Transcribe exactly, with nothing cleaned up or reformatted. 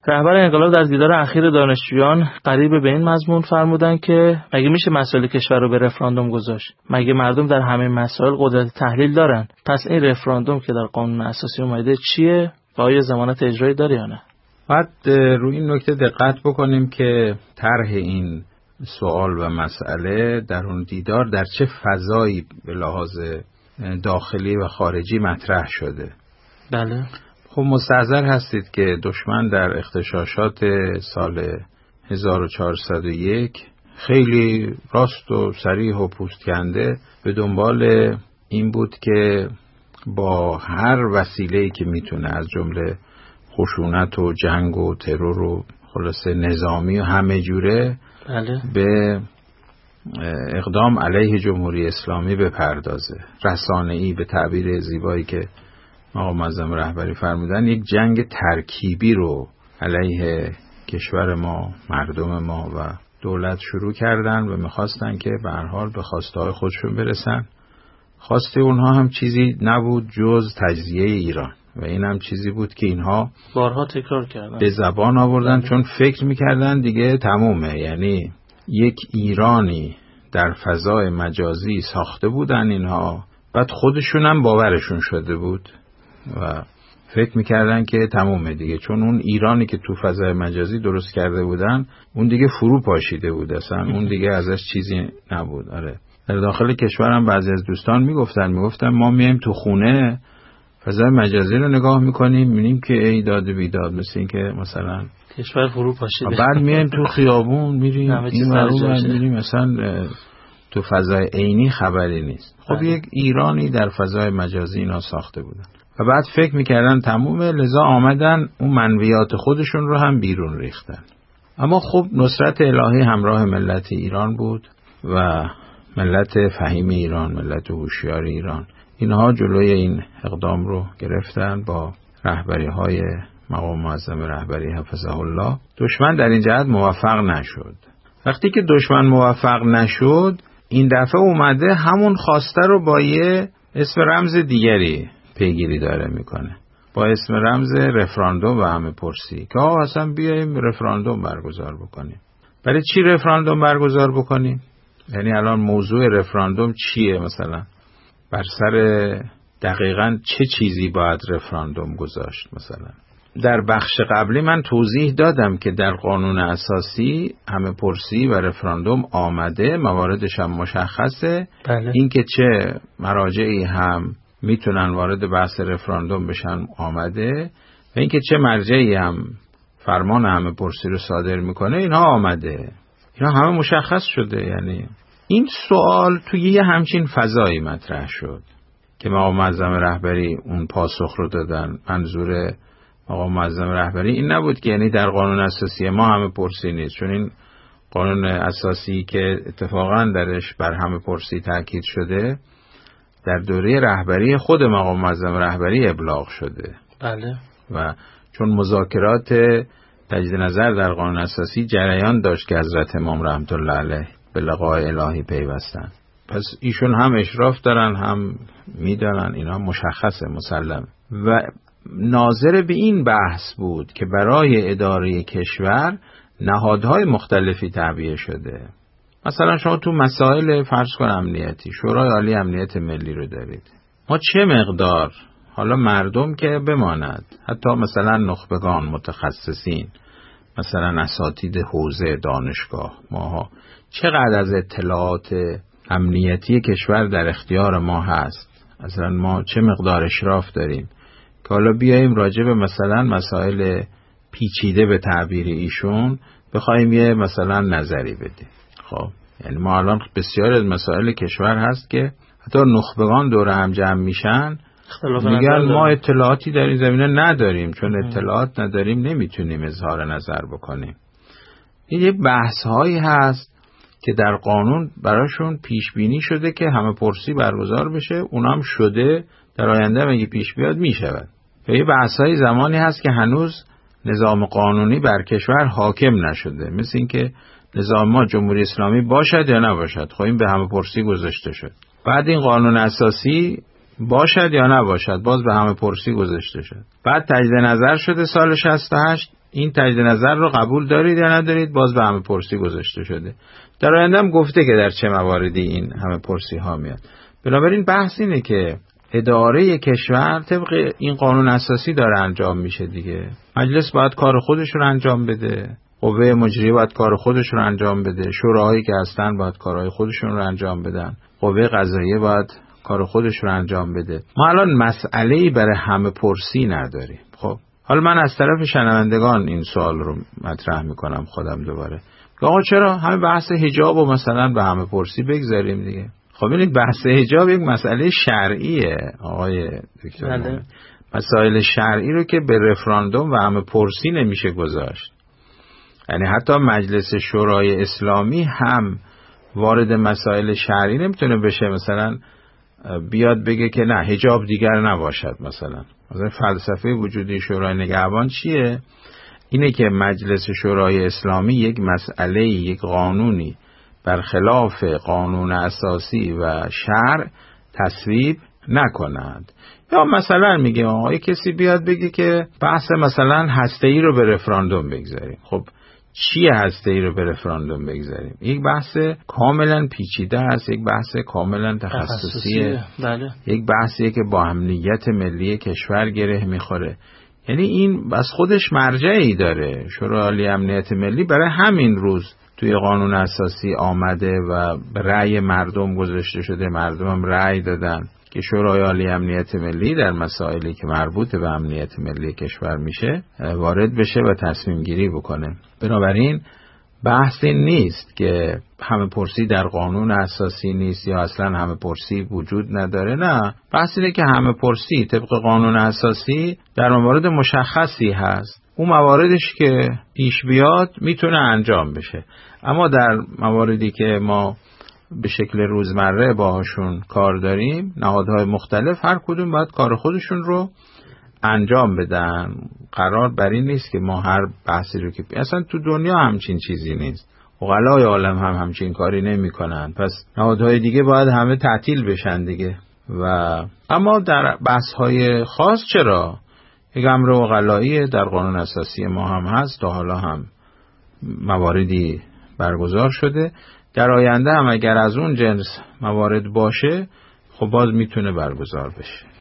رهبر انقلاب در دیدار اخیر دانشجویان قریب به این مضمون فرمودن که مگه میشه مسائل کشور رو به رفراندوم گذاشت؟ مگه مردم در همه مسائل قدرت تحلیل دارن؟ پس این رفراندوم که در قانون اساسی اومده چیه و آیا ضمانت اجرایی داره یا نه؟ بعد روی این نکته دقت بکنیم که طرح این سوال و مسئله در اون دیدار در چه فضایی به لحاظ داخلی و خارجی مطرح شده. بله. خب مستحضر هستید که دشمن در اغتشاشات سال هزار و چهارصد و یک خیلی راست و صریح و پوست کنده به دنبال این بود که با هر وسیله‌ای که میتونه از جمله خشونت و جنگ و ترور و خلاصه نظامی و همه جوره بله. به اقدام علیه جمهوری اسلامی بپردازه. رسانه‌ای به تعبیر زیبایی که آقا معظم رهبری فرمودن یک جنگ ترکیبی رو علیه کشور ما، مردم ما و دولت شروع کردن و میخواستن که به هر حال به خواسته های خودشون برسن. خواسته اونها هم چیزی نبود جز تجزیه ایران و این هم چیزی بود که اینها بارها تکرار کردن، به زبان آوردن، چون فکر میکردن دیگه تمومه. یعنی یک ایرانی در فضای مجازی ساخته بودن اینها، بعد خودشون هم باورشون شده بود و فکر میکردن که تمومه دیگه، چون اون ایرانی که تو فضای مجازی درست کرده بودن اون دیگه فرو پاشیده بود، اصلا اون دیگه ازش چیزی نبود. آره در داخل کشورم بعضی از دوستان میگفتن میگفتن ما میایم تو خونه فضای مجازی رو نگاه میکنیم میبینیم که ای داد بیداد، مثل این که مثلا کشور فرو پاشیده، بعد میایم تو خیابون میریم این ورون میریم مثلا تو فضای عینی خبری نیست. خب یک ایرانی در فضای مجازی اینا ساخته بودن و بعد فکر میکردن تمومه، لذا آمدن اون منویات خودشون رو هم بیرون ریختن. اما خب نصرت الهی همراه ملت ایران بود و ملت فهیم ایران، ملت هوشیار ایران، اینها جلوی این اقدام رو گرفتن با رهبری های مقام معظم رهبری حفظه الله. دشمن در این جهت موفق نشد. وقتی که دشمن موفق نشد این دفعه اومده همون خواسته رو با یه اسم رمز دیگری پیگیری داره میکنه، با اسم رمز رفراندوم و همه پرسی که آقا اصلا بیاییم رفراندوم برگزار بکنیم. برای چی رفراندوم برگزار بکنیم؟ یعنی الان موضوع رفراندوم چیه؟ مثلا بر سر دقیقاً چه چیزی باید رفراندوم گذاشت؟ مثلا در بخش قبلی من توضیح دادم که در قانون اساسی همه پرسی و رفراندوم آمده، مواردش هم مشخصه. بله. این که چه مراجعی هم میتونن وارد بحث رفراندوم بشن آمده و این که چه مرجعی هم فرمان همه پرسی رو صادر میکنه اینها آمده، اینا همه مشخص شده. یعنی این سوال توی یه همچین فضایی مطرح شد که مقام معظم رهبری اون پاسخ رو دادن. منظور مقام معظم رهبری این نبود که یعنی در قانون اساسی ما همه پرسی نیست، چون این قانون اساسی که اتفاقا درش بر همه پرسی تاکید شده در دوره رهبری خود مقام معظم رهبری ابلاغ شده. بله. و چون مذاکرات تجدید نظر در قانون اساسی جریان داشت که حضرت امام رحمت الله علیه به لقای الهی پیوستن، پس ایشون هم اشراف دارن هم میدانن، اینا مشخصه مسلم. و ناظر به این بحث بود که برای اداره کشور نهادهای مختلفی تعبیه شده. مثلا شما تو مسائل فرض کن امنیتی شورای عالی امنیت ملی رو دارید، ما چه مقدار حالا مردم که بماند، حتی مثلا نخبگان متخصصین، مثلا اساتید حوزه دانشگاه، ماها چقدر از اطلاعات امنیتی کشور در اختیار ما هست، مثلا ما چه مقدار اشراف داریم که حالا بیاییم راجع به مثلا مسائل پیچیده به تعبیر ایشون بخوایم یه مثلا نظری بدیم. خب یعنی ما الان بسیار از مسائل کشور هست که حتی نخبگان دور هم جمع میشن میگن ما اطلاعاتی در این زمینه نداریم، چون اطلاعات نداریم نمیتونیم اظهار نظر بکنیم. این یه بحث هایی هست که در قانون براشون پیش بینی شده که همه پرسی برگزار بشه، اونام شده، در آینده مگه پیش بیاد میشود. و یه بحث های زمانی هست که هنوز نظام قانونی بر کشور حاکم نشده، مثل این که نظام ما جمهوری اسلامی باشد یا نباشد. خب این به همه پرسی گذاشته شد. بعد این قانون اساسی باشد یا نباشد، باز به همه پرسی گذاشته شد. بعد تجدید نظر شده سال شصت و هشت، این تجدید نظر رو قبول دارید یا ندارید، باز به همه پرسی گذاشته شده. در آینده هم گفته که در چه مواردی این همه پرسی ها میاد. بنابراین بحث اینه که اداره کشور طبق این قانون اساسی داره انجام میشه دیگه. مجلس باید کار خودش رو انجام بده، قوه مجریه باید کار خودش رو انجام بده، شوراهایی که هستن باید کارهای خودشون رو انجام بدن، قوه قضاییه باید کار خودش رو انجام بده. ما الان مسئله‌ای برای همه پرسی نداریم. خب حالا من از طرف شنوندگان این سوال رو مطرح میکنم خودم دوباره، آقا چرا همه بحث حجاب و مثلا به همه پرسی بگذاریم دیگه؟ خب ببینید بحث حجاب یک مسئله شرعیه آقای دکتر. مسائل شرعی رو که به رفراندوم و همه پرسی نمیشه گذاشت. یعنی حتی مجلس شورای اسلامی هم وارد مسائل شرعی نمیتونه بشه، مثلا بیاد بگه که نه حجاب دیگر نباشد. مثلا مثلا فلسفه وجودی شورای نگهبان چیه؟ اینه که مجلس شورای اسلامی یک مسئله، یک قانونی برخلاف قانون اساسی و شرع تصویب نکند. یا مثلا میگه آقای کسی بیاد بگه که بحث مثلا هسته‌ای رو به رفراندوم بگذاریم. خب چیه هسته‌ای رو به رفراندوم بگذاریم؟ یک بحث کاملا پیچیده است، یک بحث کاملا تخصصیه، بله. یک بحثیه که با امنیت ملی کشور گره میخوره. یعنی این بس خودش مرجعی داره. شورای عالی امنیت ملی برای همین روز توی قانون اساسی آمده و به رأی مردم گذاشته شده، مردم هم رأی دادن که شورای عالی امنیت ملی در مسائلی که مربوط به امنیت ملی کشور میشه وارد بشه و تصمیم گیری بکنه. بنابراین بحث این نیست که همه پرسی در قانون اساسی نیست یا اصلا همه پرسی وجود نداره. نه، بحث اینه که همه پرسی طبق قانون اساسی در موارد مشخصی هست، اون مواردش که پیش بیاد میتونه انجام بشه. اما در مواردی که ما به شکل روزمره باهاشون کار داریم، نهادهای مختلف هر کدوم باید کار خودشون رو انجام بدن. قرار بر این نیست که ما هر بحثی رو که اصلا تو دنیا همچین چیزی نیست، عقلای عالم هم همچین کاری نمی کنن، پس نهادهای دیگه باید همه تعطیل بشن دیگه. و اما در بحث‌های خاص چرا؟ یک امر عقلایی در قانون اساسی ما هم هست، تا حالا هم مواردی برگزار شده، در آینده هم اگر از اون جنس موارد باشه خب باز میتونه برگزار بشه.